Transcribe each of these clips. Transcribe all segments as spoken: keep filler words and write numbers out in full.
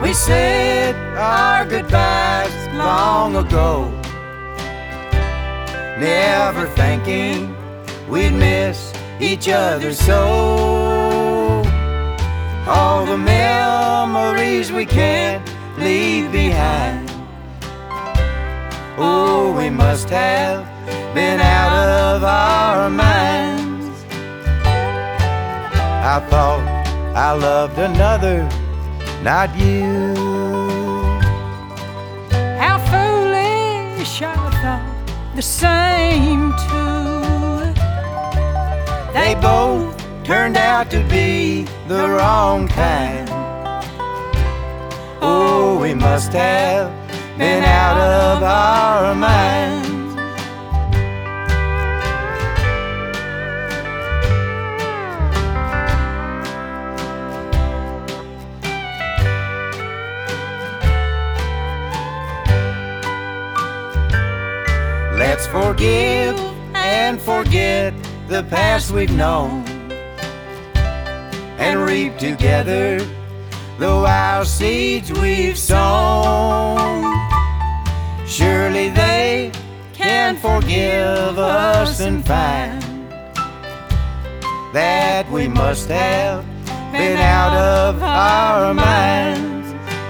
We said our goodbyes long ago, never thinking we'd miss each other so. All the memories we can't leave behind, oh, we must have been out of our minds. I thought I loved another, not you. How foolish, I thought the same too. They both turned out to be the wrong kind. Oh, we must have been out of our minds. Let's forgive and forget the past we've known, and reap together the wild seeds we've sown. Surely they can forgive us and find that we must have been out of our minds.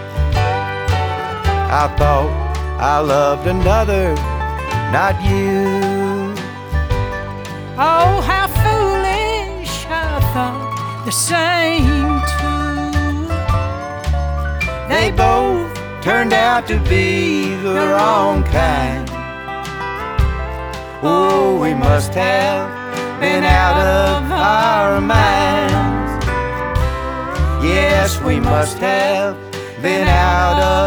I thought I loved another, not you. Oh, how foolish, I thought the same too. They both turned out to be the wrong kind. Oh, we must have been out of our minds. Yes, we must have been out of